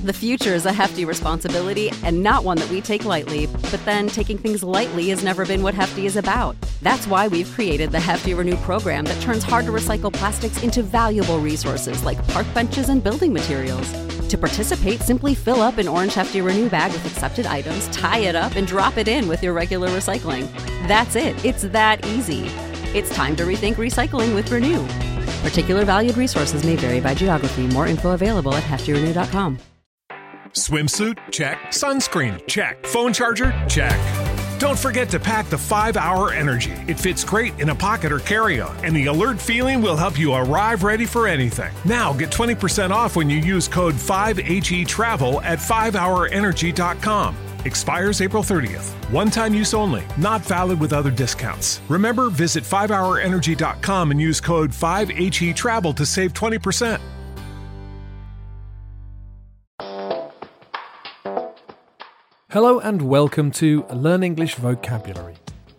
The future is a hefty responsibility and not one that we take lightly, but then taking things lightly has never been what Hefty is about. That's why we've created the Hefty Renew program that turns hard-to-recycle plastics into valuable resources like park benches and building materials. To participate, simply fill up an orange Hefty Renew bag with accepted items, tie it up, and drop it in with your regular recycling. That's it. It's that easy. It's time to rethink recycling with Renew. Particular valued resources may vary by geography. More info available at heftyrenew.com. Swimsuit? Check. Sunscreen? Check. Phone charger? Check. Don't forget to pack the 5-Hour Energy. It fits great in a pocket or carry-on, and the alert feeling will help you arrive ready for anything. Now get 20% off when you use code 5HETRAVEL at 5hourenergy.com. Expires April 30th. One-time use only. Not valid with other discounts. Remember, visit 5hourenergy.com and use code 5HETRAVEL to save 20%. Hello and welcome to Learn English Vocabulary.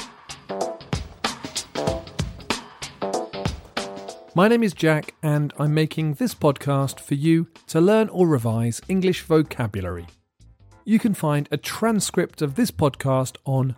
My name is Jack and I'm making this podcast for you to learn or revise English vocabulary. You can find a transcript of this podcast on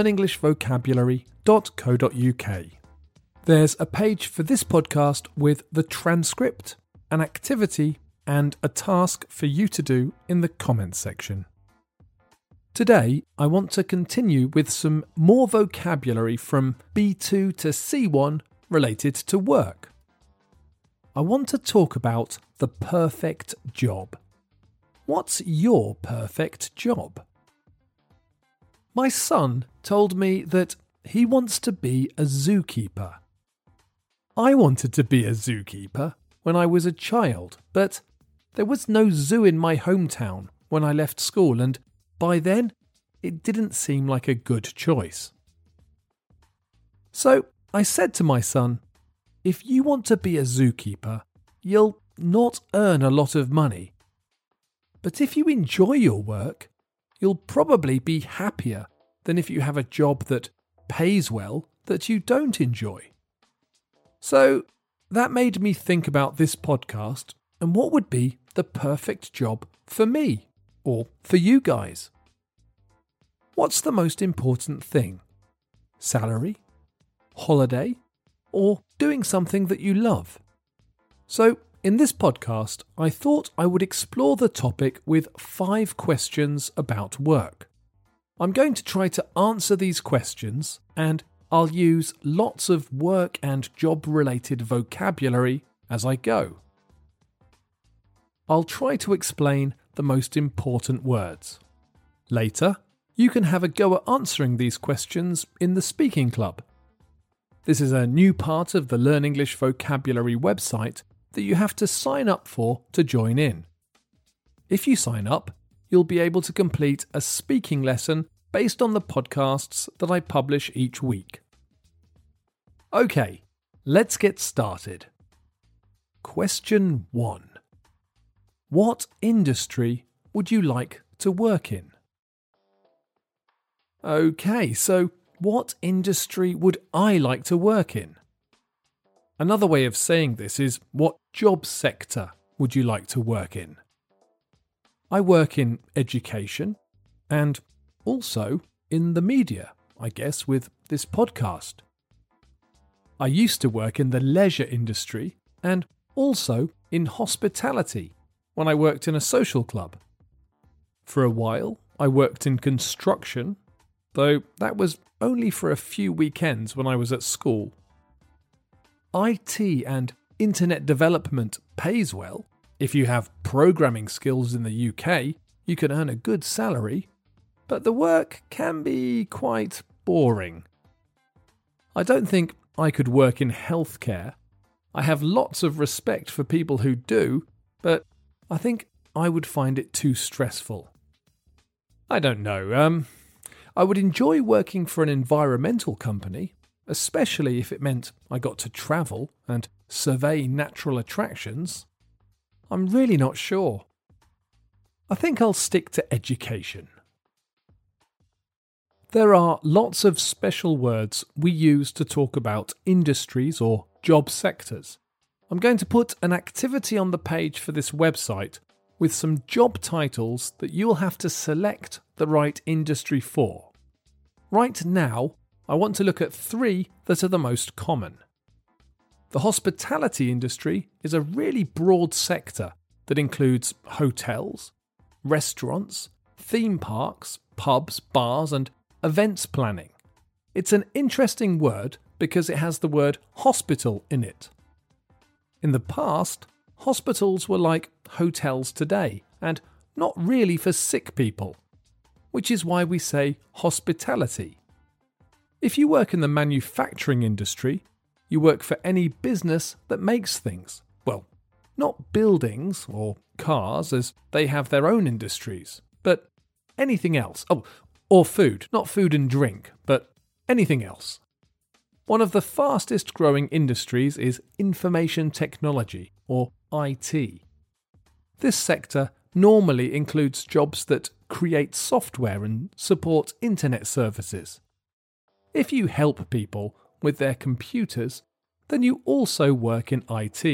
learnenglishvocabulary.co.uk. There's a page for this podcast with the transcript, an activity and a task for you to do in the comments section. Today, I want to continue with some more vocabulary from B2 to C1 related to work. I want to talk about the perfect job. What's your perfect job? My son told me that he wants to be a zookeeper. I wanted to be a zookeeper when I was a child, but there was no zoo in my hometown when I left school, and by then, it didn't seem like a good choice. So I said to my son, if you want to be a zookeeper, you'll not earn a lot of money. But if you enjoy your work, you'll probably be happier than if you have a job that pays well that you don't enjoy. So that made me think about this podcast and what would be the perfect job for me or for you guys. What's the most important thing? Salary? Holiday? Or doing something that you love? So, in this podcast, I thought I would explore the topic with 5 questions about work. I'm going to try to answer these questions, and I'll use lots of work and job-related vocabulary as I go. I'll try to explain the most important words. Later, you can have a go at answering these questions in the Speaking Club. This is a new part of the Learn English Vocabulary website that you have to sign up for to join in. If you sign up, you'll be able to complete a speaking lesson based on the podcasts that I publish each week. Okay, let's get started. Question 1. What industry would you like to work in? Okay, so what industry would I like to work in? Another way of saying this is, what job sector would you like to work in? I work in education and also in the media, I guess, with this podcast. I used to work in the leisure industry and also in hospitality when I worked in a social club. For a while, I worked in construction, though that was only for a few weekends when I was at school. IT and internet development pays well. If you have programming skills in the UK, you can earn a good salary, but the work can be quite boring. I don't think I could work in healthcare. I have lots of respect for people who do, but I think I would find it too stressful. I don't know, I would enjoy working for an environmental company, especially if it meant I got to travel and survey natural attractions. I'm really not sure. I think I'll stick to education. There are lots of special words we use to talk about industries or job sectors. I'm going to put an activity on the page for this website with some job titles that you will have to select the right industry for. Right now, I want to look at 3 that are the most common. The hospitality industry is a really broad sector that includes hotels, restaurants, theme parks, pubs, bars, and events planning. It's an interesting word because it has the word hospital in it. In the past, hospitals were like hotels today and not really for sick people, which is why we say hospitality. If you work in the manufacturing industry, you work for any business that makes things. Well, not buildings or cars, as they have their own industries, but anything else. Oh, or food, not food and drink, but anything else. One of the fastest growing industries is information technology, or IT. This sector normally includes jobs that create software and support internet services. If you help people with their computers, then you also work in IT.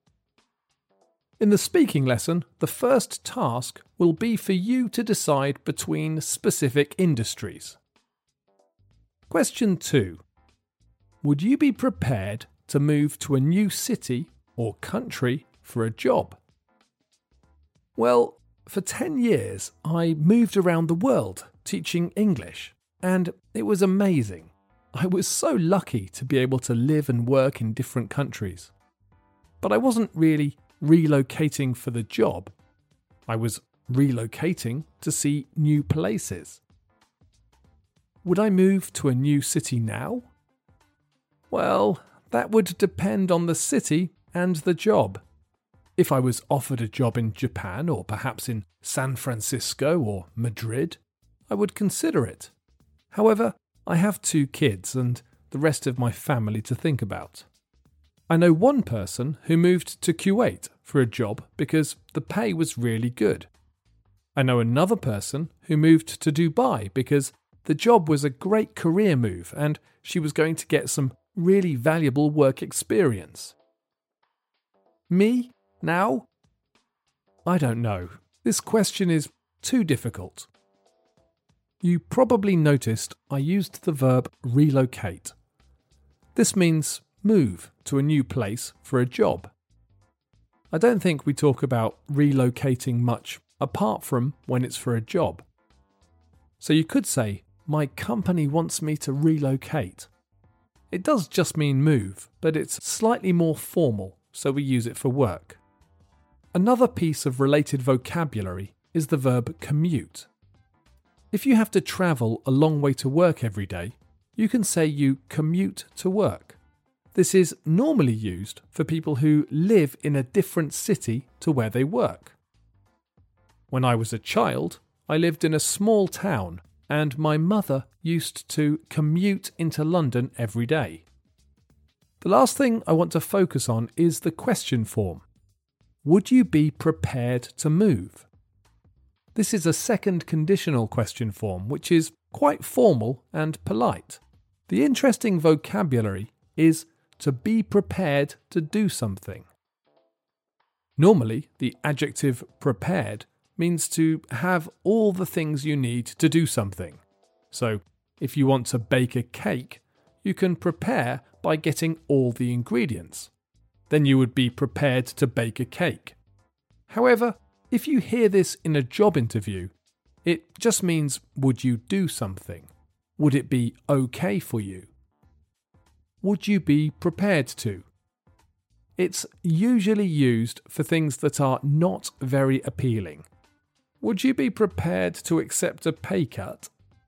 In the speaking lesson, the first task will be for you to decide between specific industries. Question 2. Would you be prepared to move to a new city or country for a job? Well, for 10 years I moved around the world teaching English, and it was amazing. I was so lucky to be able to live and work in different countries. But I wasn't really relocating for the job. I was relocating to see new places. Would I move to a new city now? Well, that would depend on the city and the job. If I was offered a job in Japan or perhaps in San Francisco or Madrid, I would consider it. However, I have 2 kids and the rest of my family to think about. I know one person who moved to Kuwait for a job because the pay was really good. I know another person who moved to Dubai because the job was a great career move and she was going to get some really valuable work experience. Me, now? I don't know. This question is too difficult. You probably noticed I used the verb relocate. This means move to a new place for a job. I don't think we talk about relocating much apart from when it's for a job. So you could say, my company wants me to relocate. It does just mean move, but it's slightly more formal, so we use it for work. Another piece of related vocabulary is the verb commute. If you have to travel a long way to work every day, you can say you commute to work. This is normally used for people who live in a different city to where they work. When I was a child, I lived in a small town, and my mother used to commute into London every day. The last thing I want to focus on is the question form. Would you be prepared to move? This is a second conditional question form, which is quite formal and polite. The interesting vocabulary is to be prepared to do something. Normally, the adjective prepared means to have all the things you need to do something. So, if you want to bake a cake, you can prepare by getting all the ingredients. Then you would be prepared to bake a cake. However, if you hear this in a job interview, it just means would you do something? Would it be okay for you? Would you be prepared to? It's usually used for things that are not very appealing. Would you be prepared to accept a pay cut?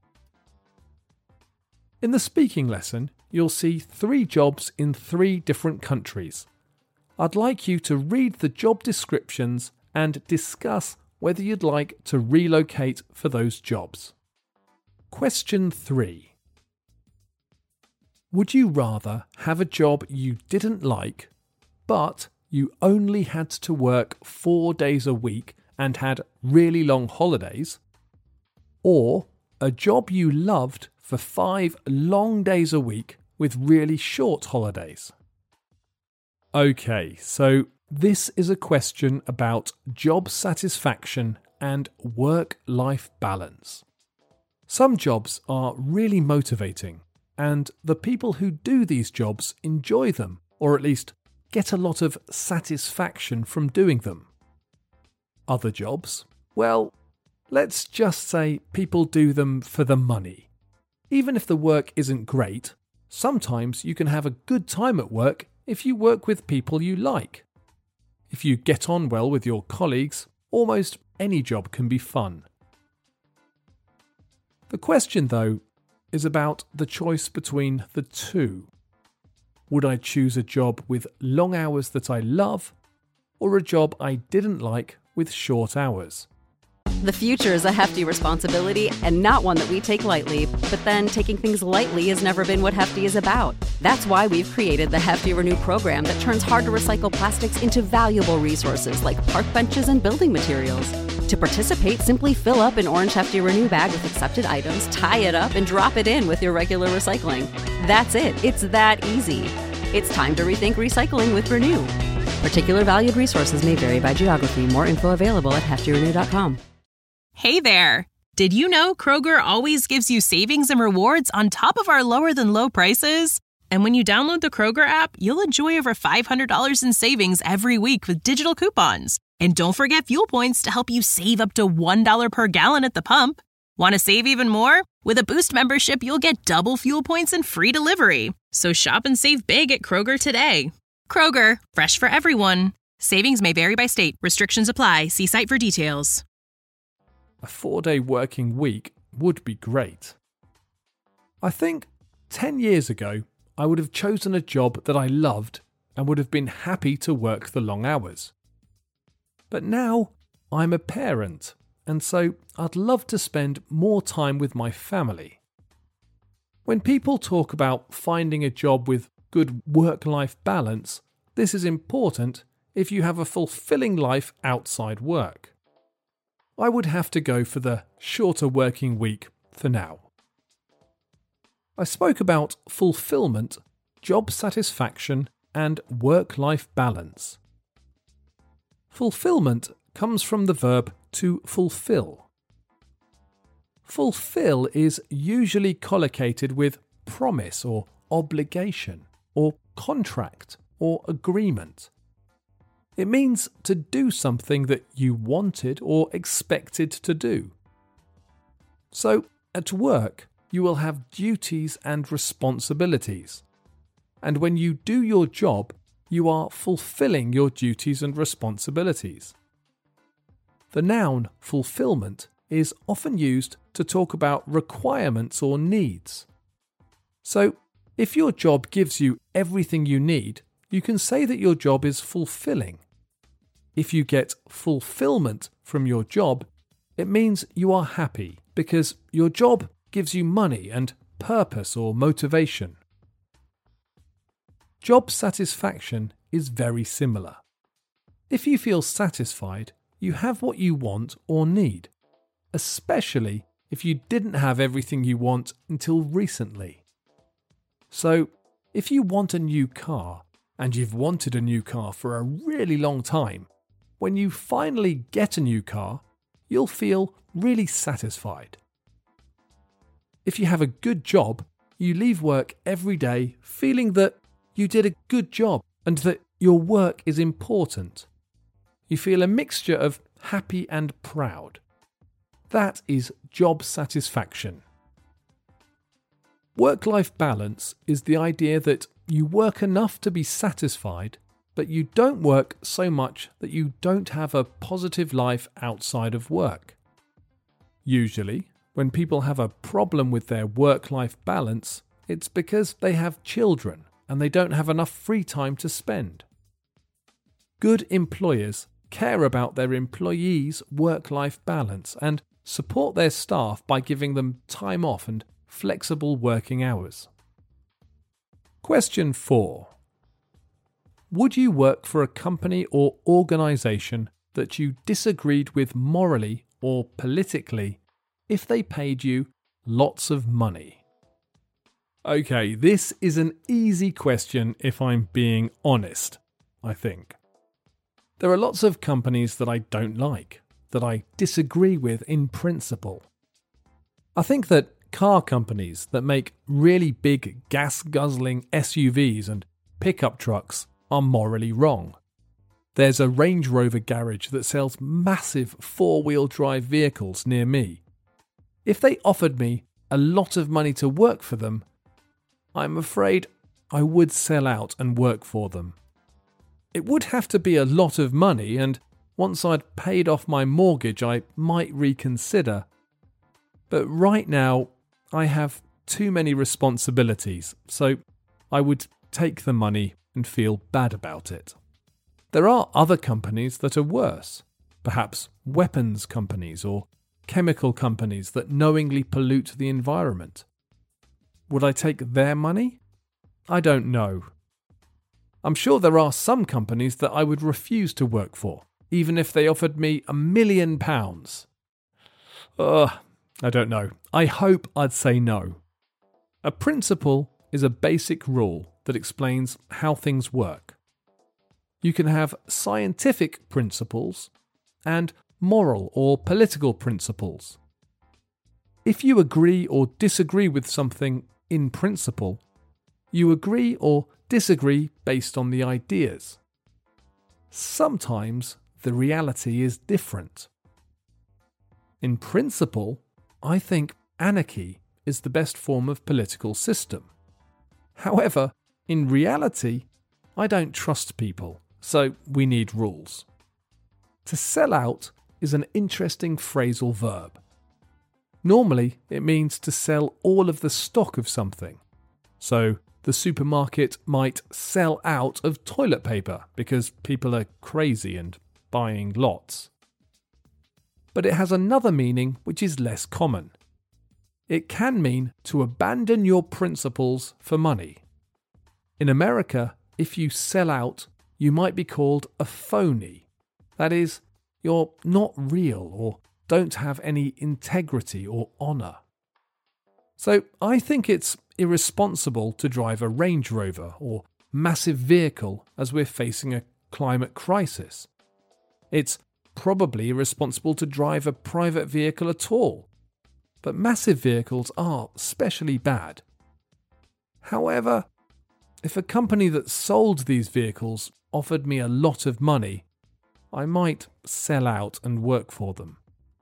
In the speaking lesson, you'll see 3 jobs in 3 different countries. I'd like you to read the job descriptions and discuss whether you'd like to relocate for those jobs. Question 3. Would you rather have a job you didn't like, but you only had to work 4 days a week and had really long holidays, or a job you loved for 5 long days a week with really short holidays? Okay, so This is a question about job satisfaction and work-life balance. Some jobs are really motivating, and the people who do these jobs enjoy them, or at least get a lot of satisfaction from doing them. Other jobs, well, let's just say people do them for the money. Even if the work isn't great, sometimes you can have a good time at work if you work with people you like. If you get on well with your colleagues, almost any job can be fun. The question, though, is about the choice between the two. Would I choose a job with long hours that I love, or a job I didn't like with short hours? The future is a hefty responsibility and not one that we take lightly, but then taking things lightly has never been what Hefty is about. That's why we've created the Hefty Renew program that turns hard-to-recycle plastics into valuable resources like park benches and building materials. To participate, simply fill up an orange Hefty Renew bag with accepted items, tie it up, and drop it in with your regular recycling. That's it. It's that easy. It's time to rethink recycling with Renew. Particular valued resources may vary by geography. More info available at heftyrenew.com. Hey there! Did you know Kroger always gives you savings and rewards on top of our lower-than-low prices? And when you download the Kroger app, you'll enjoy over $500 in savings every week with digital coupons. And don't forget fuel points to help you save up to $1 per gallon at the pump. Want to save even more? With a Boost membership, you'll get double fuel points and free delivery. So shop and save big at Kroger today. Kroger, fresh for everyone. Savings may vary by state. Restrictions apply. See site for details. A 4-day working week would be great. I think 10 years ago, I would have chosen a job that I loved and would have been happy to work the long hours. But now I'm a parent, and so I'd love to spend more time with my family. When people talk about finding a job with good work-life balance, this is important if you have a fulfilling life outside work. I would have to go for the shorter working week for now. I spoke about fulfillment, job satisfaction, and work-life balance. Fulfillment comes from the verb to fulfill. Fulfill is usually collocated with promise or obligation or contract or agreement. It means to do something that you wanted or expected to do. So, at work, you will have duties and responsibilities. And when you do your job, you are fulfilling your duties and responsibilities. The noun fulfillment is often used to talk about requirements or needs. So, if your job gives you everything you need, you can say that your job is fulfilling. If you get fulfillment from your job, it means you are happy because your job gives you money and purpose or motivation. Job satisfaction is very similar. If you feel satisfied, you have what you want or need, especially if you didn't have everything you want until recently. So, if you want a new car, and you've wanted a new car for a really long time, when you finally get a new car, you'll feel really satisfied. If you have a good job, you leave work every day feeling that you did a good job and that your work is important. You feel a mixture of happy and proud. That is job satisfaction. Work-life balance is the idea that you work enough to be satisfied, but you don't work so much that you don't have a positive life outside of work. Usually, when people have a problem with their work-life balance, it's because they have children and they don't have enough free time to spend. Good employers care about their employees' work-life balance and support their staff by giving them time off and flexible working hours. Question 4. Would you work for a company or organisation that you disagreed with morally or politically if they paid you lots of money? Okay, this is an easy question if I'm being honest, I think. There are lots of companies that I don't like, that I disagree with in principle. I think that car companies that make really big gas-guzzling SUVs and pickup trucks are morally wrong. There's a Range Rover garage that sells massive four-wheel drive vehicles near me. If they offered me a lot of money to work for them, I'm afraid I would sell out and work for them. It would have to be a lot of money, and once I'd paid off my mortgage, I might reconsider. But right now, I have too many responsibilities, so I would take the money and feel bad about it. There are other companies that are worse, perhaps weapons companies or chemical companies that knowingly pollute the environment. Would I take their money? I don't know. I'm sure there are some companies that I would refuse to work for, even if they offered me £1 million. I don't know. I hope I'd say no. A principle is a basic rule that explains how things work. You can have scientific principles and moral or political principles. If you agree or disagree with something in principle, you agree or disagree based on the ideas. Sometimes the reality is different. In principle, I think anarchy is the best form of political system. However, in reality, I don't trust people, so we need rules. To sell out is an interesting phrasal verb. Normally, it means to sell all of the stock of something. So, the supermarket might sell out of toilet paper because people are crazy and buying lots. But it has another meaning which is less common. It can mean to abandon your principles for money. In America, if you sell out, you might be called a phony. That is, you're not real or don't have any integrity or honour. So I think it's irresponsible to drive a Range Rover or massive vehicle as we're facing a climate crisis. It's probably irresponsible to drive a private vehicle at all, but massive vehicles are especially bad. However, if a company that sold these vehicles offered me a lot of money, I might sell out and work for them.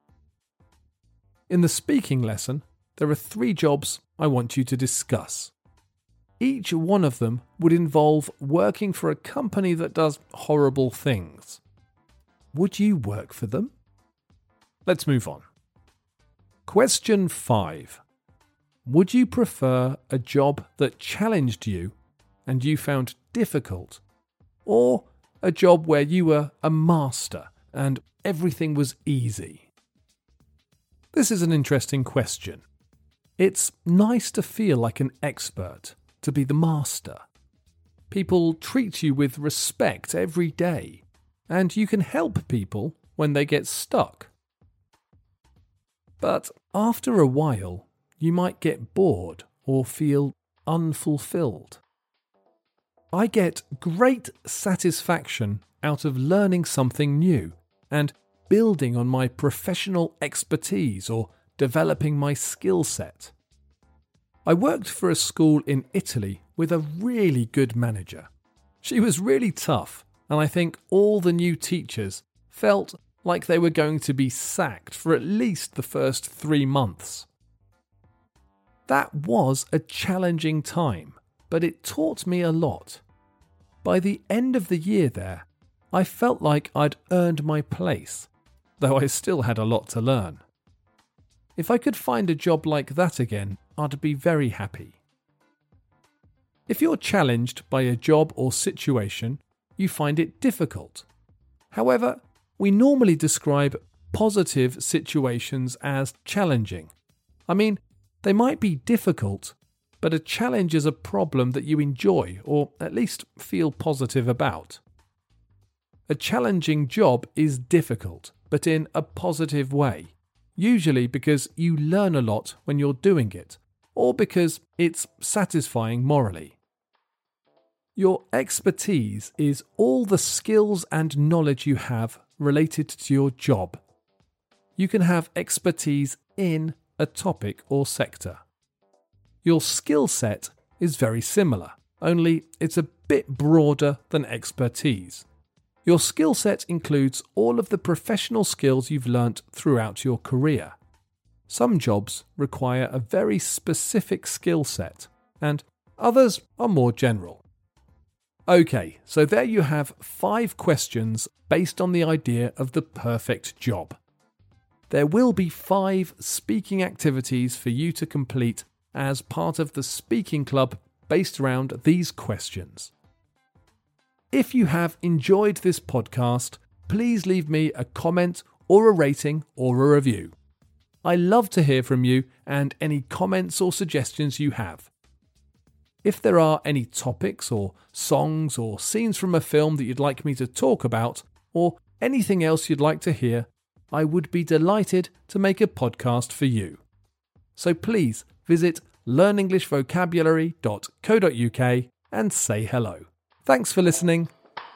In the speaking lesson, there are 3 jobs I want you to discuss. Each one of them would involve working for a company that does horrible things. Would you work for them? Let's move on. Question 5. Would you prefer a job that challenged you and you found difficult, or a job where you were a master and everything was easy? This is an interesting question. It's nice to feel like an expert, to be the master. People treat you with respect every day, and you can help people when they get stuck. But after a while, you might get bored or feel unfulfilled. I get great satisfaction out of learning something new and building on my professional expertise or developing my skill set. I worked for a school in Italy with a really good manager. She was really tough, and I think all the new teachers felt like they were going to be sacked for at least the first 3 months. That was a challenging time, but it taught me a lot. By the end of the year there, I felt like I'd earned my place, though I still had a lot to learn. If I could find a job like that again, I'd be very happy. If you're challenged by a job or situation, you find it difficult. However, we normally describe positive situations as challenging. I mean, they might be difficult, but a challenge is a problem that you enjoy or at least feel positive about. A challenging job is difficult, but in a positive way. Usually because you learn a lot when you're doing it, or because it's satisfying morally. Your expertise is all the skills and knowledge you have related to your job. You can have expertise in a topic or sector. Your skill set is very similar, only it's a bit broader than expertise. Your skill set includes all of the professional skills you've learnt throughout your career. Some jobs require a very specific skill set, and others are more general. Okay, so there you have 5 questions based on the idea of the perfect job. There will be 5 speaking activities for you to complete as part of the speaking club based around these questions. If you have enjoyed this podcast, please leave me a comment or a rating or a review. I love to hear from you and any comments or suggestions you have. If there are any topics or songs or scenes from a film that you'd like me to talk about, or anything else you'd like to hear, I would be delighted to make a podcast for you. So please visit learnenglishvocabulary.co.uk and say hello. Thanks for listening.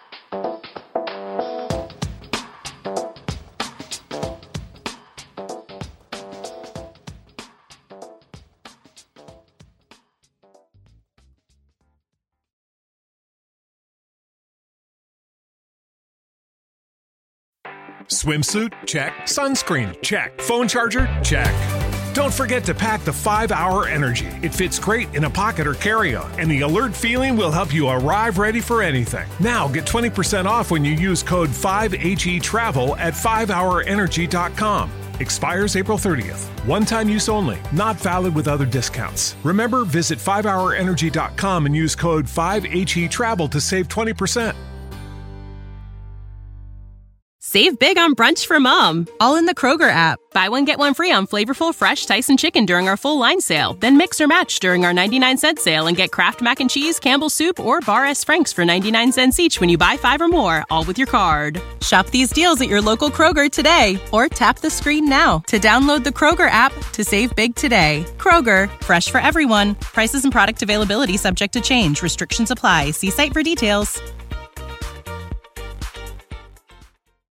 Swimsuit? Check. Sunscreen? Check. Phone charger? Check. Don't forget to pack the 5-Hour Energy. It fits great in a pocket or carry-on, and the alert feeling will help you arrive ready for anything. Now get 20% off when you use code 5HETRAVEL at 5hourenergy.com. Expires April 30th. One-time use only. Not valid with other discounts. Remember, visit 5hourenergy.com and use code 5HETRAVEL to save 20%. Save big on brunch for mom, all in the Kroger app. Buy one, get one free on flavorful, fresh Tyson chicken during our full line sale. Then mix or match during our 99-cent sale and get Kraft Mac and Cheese, Campbell's Soup, or Bar S. Frank's for 99 cents each when you buy 5 or more, all with your card. Shop these deals at your local Kroger today, or tap the screen now to download the Kroger app to save big today. Kroger, fresh for everyone. Prices and product availability subject to change. Restrictions apply. See site for details.